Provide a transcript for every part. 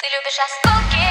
Ты любишь осколки.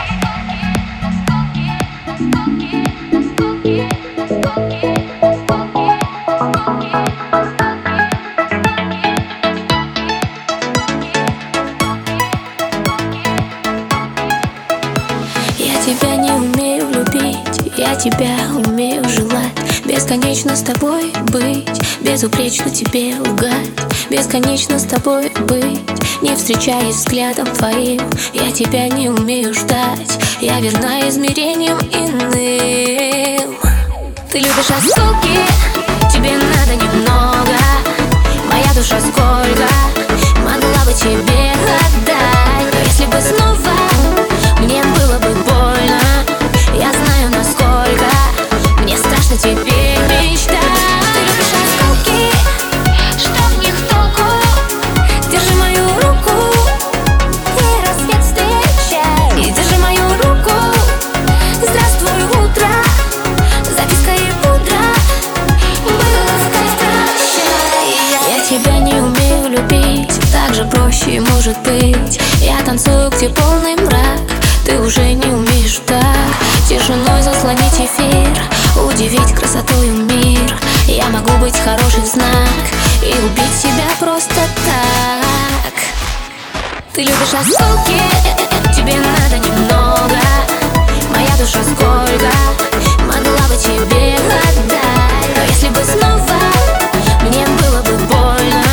Я тебя не умею любить, я тебя умею желать. Бесконечно с тобой быть, безупречно тебе лгать. Бесконечно с тобой быть, не встречаясь взглядом твоим. Я тебя не умею ждать, я верна измерениям иным. Ты любишь осколки, тебе надо немного. Моя душа сколько могла бы тебе отдать. Но если бы снова мне было бы больно, я знаю, насколько мне страшно теперь мечтать. Ты любишь осколки, Что в них толку? держи мою руку И рассвет встречай. и держи мою руку. Здравствуй, утро, записка и пудра. Я тебя не умею любить, так же проще может быть. Я танцую, где полный мрак, ты уже не умеешь так тишиной заслонить эфир, удивить красотою мир. Я могу быть хороший в знак и убить себя просто так. Ты любишь осколки, тебе надо немного. Моя душа сколько могла бы тебе отдать. Но если бы снова мне было бы больно,